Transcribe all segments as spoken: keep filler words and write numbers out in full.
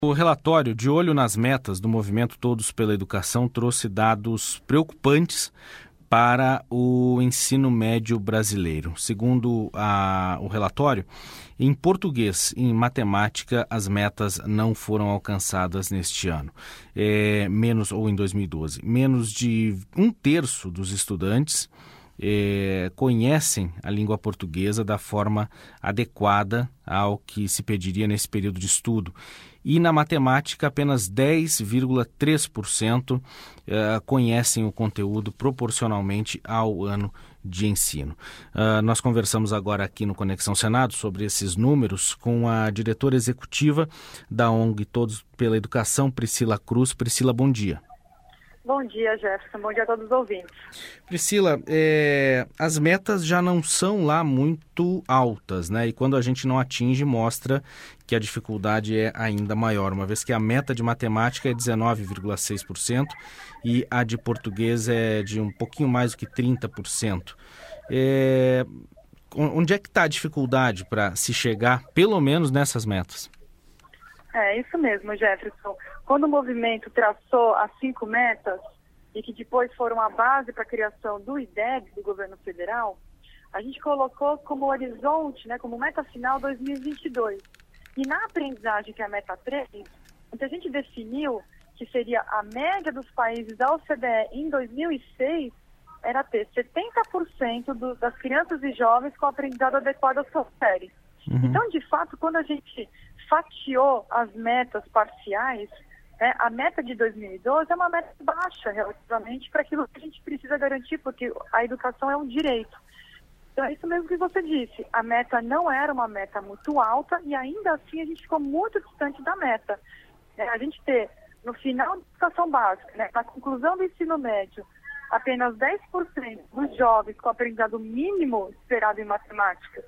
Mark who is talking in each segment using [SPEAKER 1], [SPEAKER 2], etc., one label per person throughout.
[SPEAKER 1] O relatório De Olho nas Metas do Movimento Todos pela Educação trouxe dados preocupantes para o ensino médio brasileiro. Segundo a, o relatório, em português e em matemática, as metas não foram alcançadas neste ano, é, menos ou em dois mil e doze. Menos de um terço dos estudantes É, conhecem a língua portuguesa da forma adequada ao que se pediria nesse período de estudo. E na matemática, apenas dez vírgula três por cento eh, conhecem o conteúdo proporcionalmente ao ano de ensino. Uh, nós conversamos agora aqui no Conexão Senado sobre esses números com a diretora executiva da O N G Todos pela Educação, Priscila Cruz. Priscila, bom dia.
[SPEAKER 2] Bom dia, Jefferson. Bom dia a todos os ouvintes.
[SPEAKER 1] Priscila, é, as metas já não são lá muito altas, né? E quando a gente não atinge, mostra que a dificuldade é ainda maior, uma vez que a meta de matemática é dezenove vírgula seis por cento e a de português é de um pouquinho mais do que trinta por cento. É, onde é que está a dificuldade para se chegar, pelo menos, nessas metas?
[SPEAKER 2] É isso mesmo, Jefferson. Quando o movimento traçou as cinco metas e que depois foram a base para a criação do I D E B, do governo federal, a gente colocou como horizonte, né, como meta final dois mil e vinte e dois. E na aprendizagem, que é a meta três, a gente definiu que seria a média dos países da O C D E em dois mil e seis era ter setenta por cento do, das crianças e jovens com aprendizado adequado às suas séries. Uhum. Então, de fato, quando a gente fatiou as metas parciais, né, a meta de dois mil e doze é uma meta baixa relativamente para aquilo que a gente precisa garantir, porque a educação é um direito. Então, é isso mesmo que você disse. A meta não era uma meta muito alta e ainda assim a gente ficou muito distante da meta. É, a gente ter, no final da educação básica, né, na conclusão do ensino médio, apenas dez por cento dos jovens com aprendizado mínimo esperado em matemática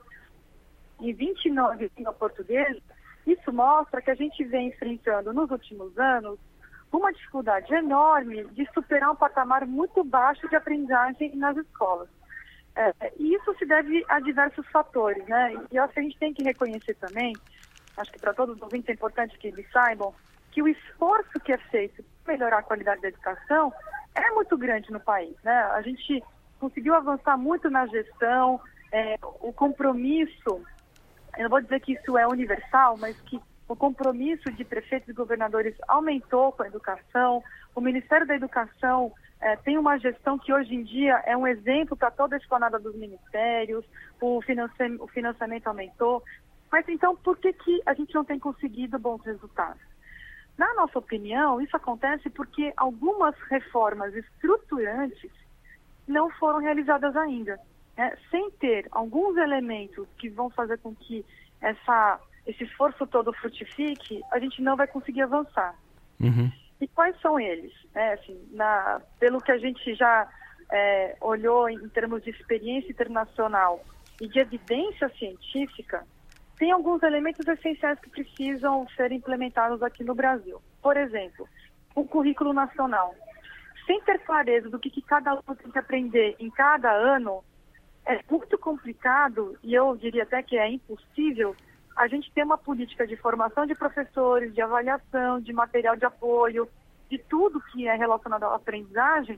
[SPEAKER 2] e vinte e nove por cento em português, isso mostra que a gente vem enfrentando nos últimos anos uma dificuldade enorme de superar um patamar muito baixo de aprendizagem nas escolas. É, e isso se deve a diversos fatores, né? E eu acho que a gente tem que reconhecer também, acho que para todos os ouvintes é importante que eles saibam, que o esforço que é feito para melhorar a qualidade da educação é muito grande no país, né? A gente conseguiu avançar muito na gestão, é, o compromisso. Eu não vou dizer que isso é universal, mas que o compromisso de prefeitos e governadores aumentou com a educação. O Ministério da Educação eh, tem uma gestão que hoje em dia é um exemplo para toda a esplanada dos ministérios, o, financi- o financiamento aumentou. Mas então, por que, que a gente não tem conseguido bons resultados? Na nossa opinião, isso acontece porque algumas reformas estruturantes não foram realizadas ainda. É, sem ter alguns elementos que vão fazer com que essa, esse esforço todo frutifique, a gente não vai conseguir avançar. Uhum. E quais são eles? É, assim, na, pelo que a gente já é, olhou em, em termos de experiência internacional e de evidência científica, tem alguns elementos essenciais que precisam ser implementados aqui no Brasil. Por exemplo, o currículo nacional. Sem ter clareza do que, que cada aluno tem que aprender em cada ano, é muito complicado, e eu diria até que é impossível, a gente ter uma política de formação de professores, de avaliação, de material de apoio, de tudo que é relacionado à aprendizagem,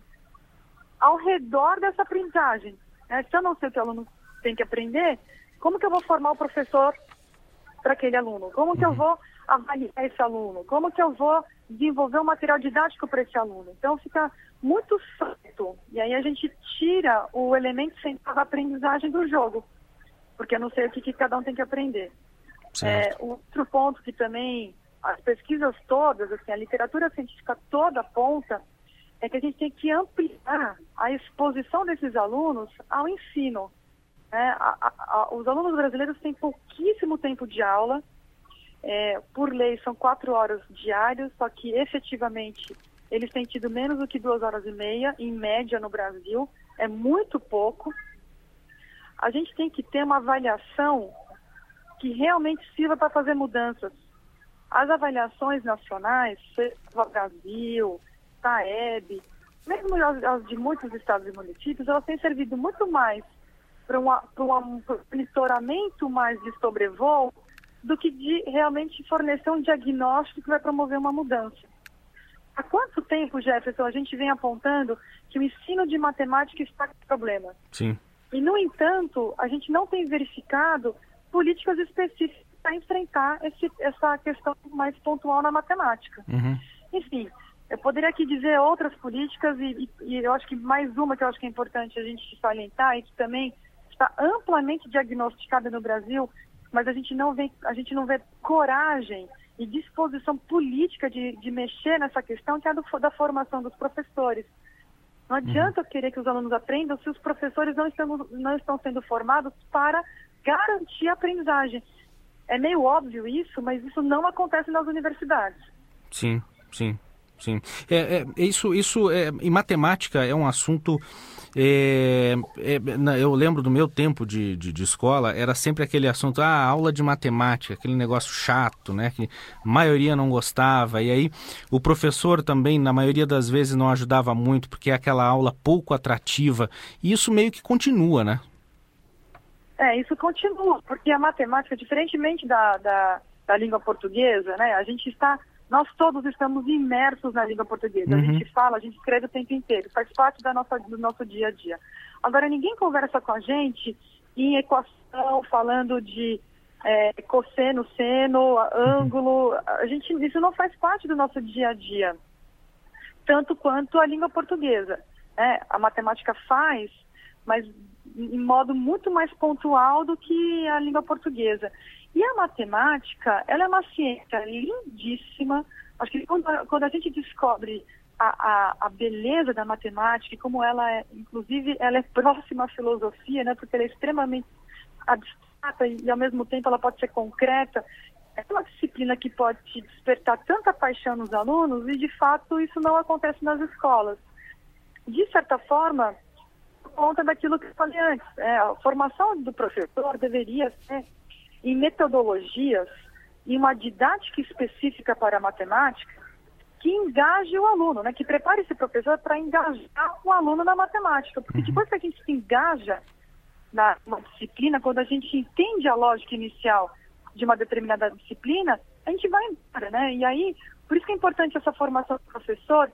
[SPEAKER 2] ao redor dessa aprendizagem. É, se eu não sei o que o aluno tem que aprender, como que eu vou formar o professor para aquele aluno? Como que eu vou avaliar esse aluno? Como que eu vou desenvolver um material didático para esse aluno? Então fica muito solto. E aí a gente tira o elemento central da aprendizagem do jogo, porque eu não sei o que, que cada um tem que aprender. É, outro ponto que também as pesquisas todas, assim, a literatura científica toda aponta, é que a gente tem que ampliar a exposição desses alunos ao ensino. É, a, a, a, os alunos brasileiros têm pouquíssimo tempo de aula, é, por lei são quatro horas diárias, só que efetivamente eles têm tido menos do que duas horas e meia, em média no Brasil, é muito pouco. A gente tem que ter uma avaliação que realmente sirva para fazer mudanças. As avaliações nacionais, seja o Brasil, Taeb, mesmo as, as de muitos estados e municípios, elas têm servido muito mais para um monitoramento mais de sobrevoo do que de realmente fornecer um diagnóstico que vai promover uma mudança. Há quanto tempo, Jefferson, a gente vem apontando que o ensino de matemática está com problema?
[SPEAKER 1] Sim.
[SPEAKER 2] E, no entanto, a gente não tem verificado políticas específicas para enfrentar esse, essa questão mais pontual na matemática.
[SPEAKER 1] Uhum.
[SPEAKER 2] Enfim, eu poderia aqui dizer outras políticas e, e, e eu acho que mais uma que eu acho que é importante a gente salientar e que também está amplamente diagnosticada no Brasil, mas a gente não vê, a gente não vê coragem e disposição política de, de mexer nessa questão, que é a do, da formação dos professores. Não adianta uhum. querer que os alunos aprendam se os professores não estão, não estão sendo formados para garantir a aprendizagem. É meio óbvio isso, mas isso não acontece nas universidades.
[SPEAKER 1] Sim, sim, sim. É, é, isso, isso é, em matemática é um assunto... É, é, eu lembro do meu tempo de, de, de escola, era sempre aquele assunto, ah, aula de matemática, aquele negócio chato, né, que a maioria não gostava, e aí o professor também, na maioria das vezes, não ajudava muito, porque é aquela aula pouco atrativa, e isso meio que continua, né?
[SPEAKER 2] É, isso continua, porque a matemática, diferentemente da, da, da língua portuguesa, né, a gente está... Nós todos estamos imersos na língua portuguesa. Uhum. A gente fala, a gente escreve o tempo inteiro. Faz parte da nossa, do nosso dia a dia. Agora, ninguém conversa com a gente em equação, falando de é, cosseno, seno, ângulo. A gente, isso não faz parte do nosso dia a dia. Tanto quanto a língua portuguesa. É, a matemática faz, mas em modo muito mais pontual do que a língua portuguesa. E a matemática, ela é uma ciência lindíssima. Acho que quando, quando a gente descobre a, a, a beleza da matemática e como ela é, inclusive, ela é próxima à filosofia, né? Porque ela é extremamente abstrata e, e, ao mesmo tempo, ela pode ser concreta. É uma disciplina que pode despertar tanta paixão nos alunos e, de fato, isso não acontece nas escolas. De certa forma, por conta daquilo que eu falei antes, é, a formação do professor deveria ser em metodologias e uma didática específica para a matemática que engaje o aluno, né? Que prepare esse professor para engajar o aluno na matemática. Porque depois que a gente se engaja na uma disciplina, quando a gente entende a lógica inicial de uma determinada disciplina, a gente vai embora, né? E aí, por isso que é importante essa formação do professor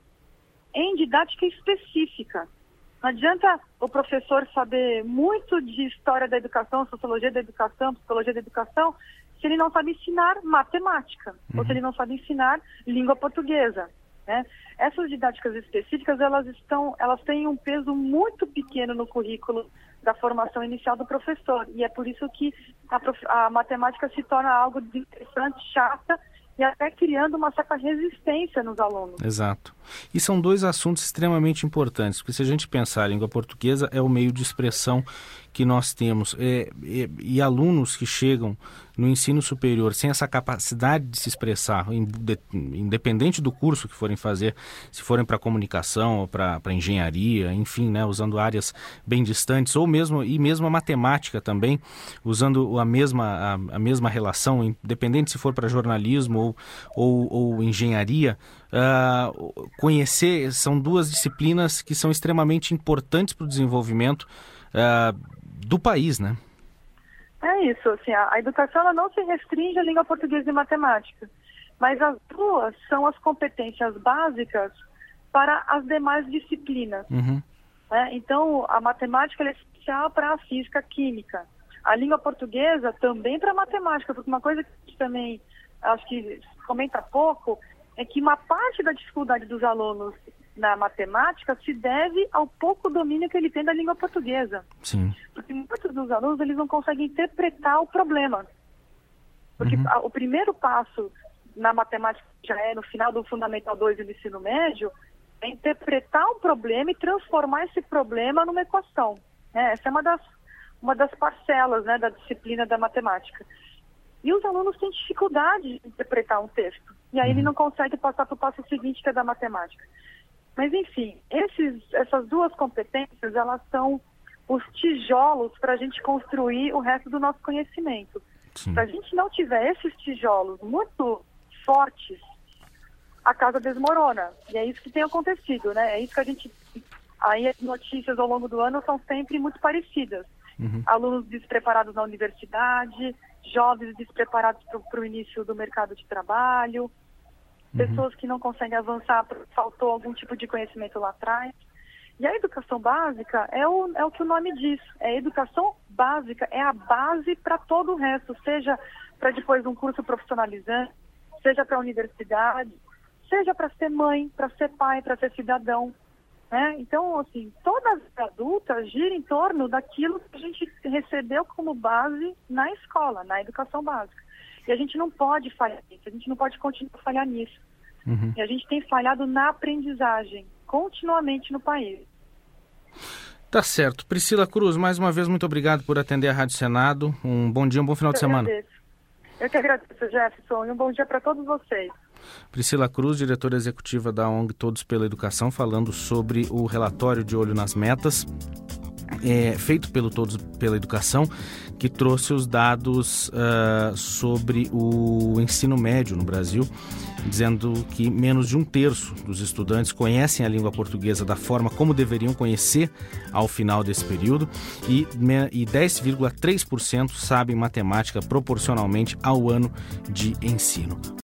[SPEAKER 2] em didática específica. Não adianta o professor saber muito de história da educação, sociologia da educação, psicologia da educação, se ele não sabe ensinar matemática, uhum. ou se ele não sabe ensinar língua portuguesa, né? Essas didáticas específicas, elas estão, elas têm um peso muito pequeno no currículo da formação inicial do professor, e é por isso que a, prof... a matemática se torna algo desinteressante, chata, e até criando uma certa resistência nos alunos.
[SPEAKER 1] Exato. E são dois assuntos extremamente importantes, porque se a gente pensar, a língua portuguesa é o meio de expressão que nós temos. É, é, e alunos que chegam no ensino superior sem essa capacidade de se expressar, independente do curso que forem fazer, se forem para comunicação ou para engenharia, enfim, né, usando áreas bem distantes, ou mesmo, e mesmo a matemática também, usando a mesma, a, a mesma relação, independente se for para jornalismo ou, ou, ou engenharia, uh, conhecer, são duas disciplinas que são extremamente importantes para o desenvolvimento uh, do país, né?
[SPEAKER 2] É isso, assim, a, a educação ela não se restringe à língua portuguesa e matemática, mas as duas são as competências básicas para as demais disciplinas.
[SPEAKER 1] Uhum.
[SPEAKER 2] Né? Então, a matemática ela é especial para a física, a química. A língua portuguesa também para a matemática, porque uma coisa que a gente também, acho que comenta pouco, é que uma parte da dificuldade dos alunos na matemática se deve ao pouco domínio que ele tem da língua portuguesa.
[SPEAKER 1] Sim.
[SPEAKER 2] Porque muitos dos alunos eles não conseguem interpretar o problema. Porque uhum. a, o primeiro passo na matemática, já é no final do Fundamental dois e do ensino médio, é interpretar um problema e transformar esse problema numa equação. Né? Essa é uma das, uma das parcelas, né, da disciplina da matemática. E os alunos têm dificuldade de interpretar um texto. E aí uhum. ele não consegue passar para o passo seguinte, que é da matemática. Mas, enfim, esses, essas duas competências, elas são os tijolos para a gente construir o resto do nosso conhecimento. Se a gente não tiver esses tijolos muito fortes, a casa desmorona. E é isso que tem acontecido, né? É isso que a gente... Aí as notícias ao longo do ano são sempre muito parecidas. Uhum. Alunos despreparados na universidade, jovens despreparados para o início do mercado de trabalho, uhum. pessoas que não conseguem avançar porque faltou algum tipo de conhecimento lá atrás. E a educação básica é o, é o que o nome diz, é a educação básica, é a base para todo o resto, seja para depois um curso profissionalizante, seja para a universidade, seja para ser mãe, para ser pai, para ser cidadão. Né? Então, assim, toda a vida adulta gira em torno daquilo que a gente recebeu como base na escola, na educação básica. E a gente não pode falhar nisso, a gente não pode continuar a falhar nisso. Uhum. E a gente tem falhado na aprendizagem, continuamente no país.
[SPEAKER 1] Tá certo. Priscila Cruz, mais uma vez, muito obrigado por atender a Rádio Senado. Um bom dia, um bom final
[SPEAKER 2] Eu
[SPEAKER 1] de semana.
[SPEAKER 2] Agradeço. Eu que agradeço, Jefferson, e um bom dia para todos vocês.
[SPEAKER 1] Priscila Cruz, diretora executiva da O N G Todos pela Educação, falando sobre o relatório de Olho nas Metas, é, feito pelo Todos pela Educação, que trouxe os dados uh, sobre o ensino médio no Brasil, dizendo que menos de um terço dos estudantes conhecem a língua portuguesa da forma como deveriam conhecer ao final desse período e, e dez vírgula três por cento sabem matemática proporcionalmente ao ano de ensino.